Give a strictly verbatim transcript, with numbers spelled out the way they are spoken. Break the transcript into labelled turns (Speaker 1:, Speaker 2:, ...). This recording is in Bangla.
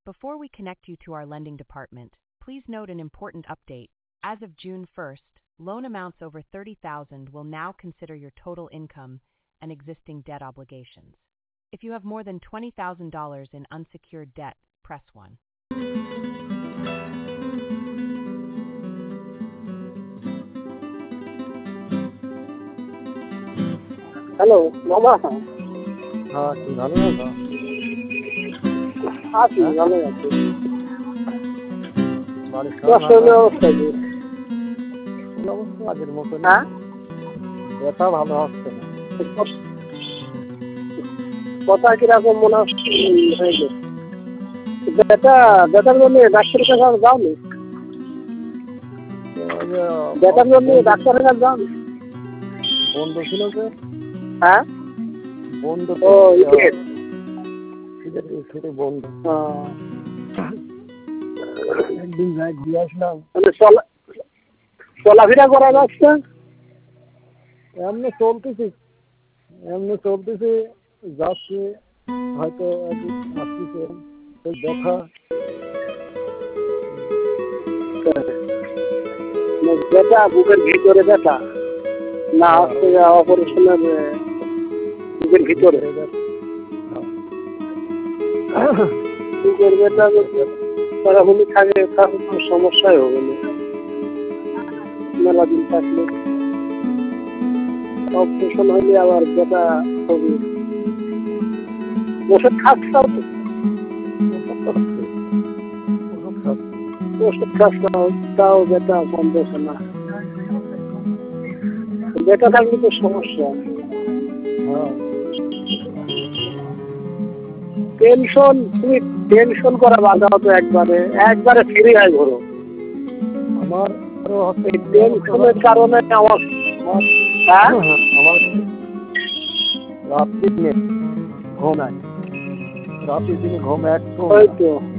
Speaker 1: Before we connect you to our lending department, please note an important update. As of June first, loan amounts over thirty thousand dollars will now consider your total income and existing debt obligations. If you have more than twenty thousand dollars in unsecured debt, press one.
Speaker 2: Hello মামা।
Speaker 3: হ্যাঁ, কি ভালো আছো?
Speaker 2: আছি, ভালো আছি।
Speaker 3: বাড়ির
Speaker 2: তোমার
Speaker 3: সবাই
Speaker 2: শরীরের
Speaker 3: ভালো আছে?
Speaker 2: অবস্থা কি?
Speaker 3: শরীরের অবস্থা আগের মতো না।
Speaker 2: হ্যাঁ,
Speaker 3: ব্যথা ভালো হচ্ছে না।
Speaker 2: কথা কিরকম মনে হচ্ছে হয়েছে? ব্যথা ব্যথার জন্য ডাক্তারের কাছে আর যাওনি?
Speaker 3: ওই যে
Speaker 2: ব্যথার জন্য ডাক্তারের কাছে যাওনি?
Speaker 3: বন্ধ ছিল যে,
Speaker 2: হ্যাঁ,
Speaker 3: বন্ধ
Speaker 2: ও ইটের
Speaker 3: ছুটি বন্ধ।
Speaker 2: হ্যাঁ।
Speaker 3: একদিন যাই ঘুরে আসলাম।
Speaker 2: মানে চলা চলাফেরা করা যাচ্ছে?
Speaker 3: এমনি চলতেছি, এমনি চলতেছি, যাচ্ছি, হয়তো একদিন আসতেছে ওই ব্যথা।
Speaker 2: ব্যথা বুকের ভিতরে ব্যথা না হচ্ছে অপারেশনের বুকের ভিতরে বুকের ব্যথা যদি তারাগুলি থাকে তাহলে কোনো সমস্যাই হবে না। মেলা দিন থাকলে অপারেশন হলে আবার ব্যথা হবে। ওষুধ খাচ্ছাও তো? ওষুধ খাচ্ছাও, তাও ব্যথা কমতেছে না। ব্যথা থাকলে তো সমস্যা। টেনশন, তুমি টেনশন করা বাধা হতো একবারে একবারে ফ্রি হয় ঘোরো।
Speaker 3: আমার
Speaker 2: এই টেনশনের কারণে আমার হ্যাঁ
Speaker 3: আমার রাত্রি দিনে ঘুম নাই, রাত্রি দিনে ঘুম একদম।
Speaker 2: হয়তো